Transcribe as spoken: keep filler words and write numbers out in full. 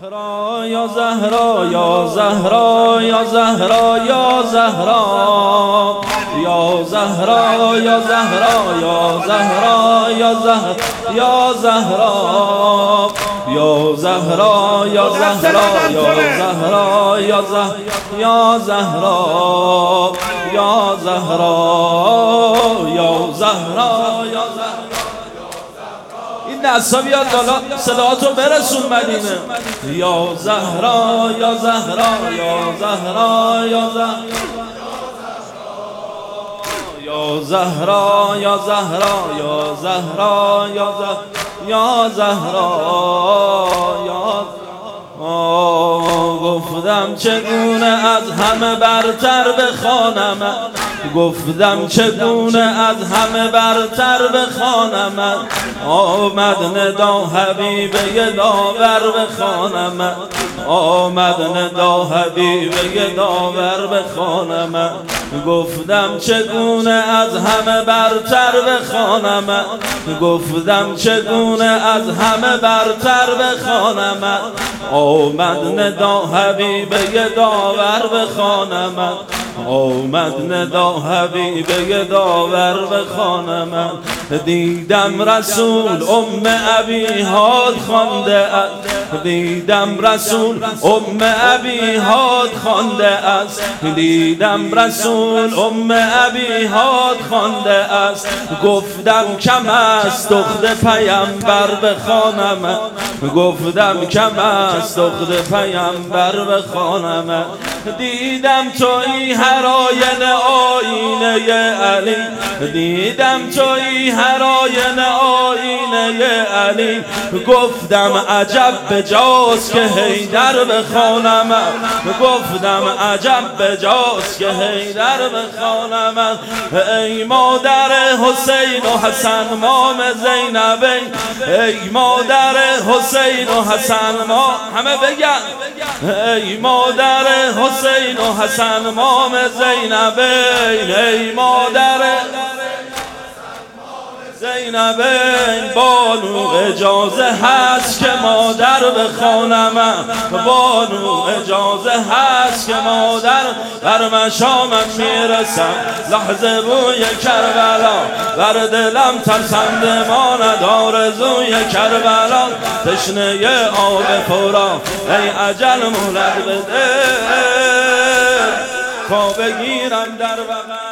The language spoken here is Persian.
زهرا یا زهرا یا زهرا یا زهرا یا زهرا یا زهرا یا زهرا یا زهرا یا زهرا یا زهرا یا زهرا یا زهرا یا زهرا یا زهرا یا زهرا یا زهرا یا زهرا یا زهرا. این نسا بیاد بالا صداتو برسون مدینه. یا زهرا یا زهرا یا زهرا یا زهرا یا زهرا یا زهرا یا زهرا یا زهرا یا زهرا یا گفتم چگونه از همه برتر بخوانم، گفتم چگونه از همه برتر بخوانم، آمد ندا حبیبه داور بخوانم، آمد ندا حبیبه داور بخوانم، گفتم چگونه از همه برتر بخوانم، گفتم چگونه از همه برتر بخوانم، آمد ندا حبیبه داور بخوانم، آمد ندا حبیبه داور بخوانم. دیدم رسول ام ابی هاد خوانده است، دیدم رسول ام ابی هاد خوانده است، دیدم رسول ام ابی هاد خوانده است، گفتم کم است دختر پیامبر بخوانم، گفتم کم است دختر پیامبر بخوانم. دیدم تویی هر آینه آینه علی، دیدم تویی هر آینه آینه علی، گفتم عجب بجاست که حیدر بخوانم، گفتم عجب بجاست که حیدر بخوانم. ای مادر حسین و حسن مام زینبین، ای مادر حسین و حسن ما همه بگن، ای مادر حسین و حسن مام زینبین، ای مادر زینبین، بانو اجازه هست که مادر بخوانم، بانو اجازه هست که مادر بر مشامم میرسم، لحظه بوی کربلا بر دلم ترسنده ماند، آرزوی کربلا تشنه آب خورا، ای اجل مولد بده تا بگیرم در بغل.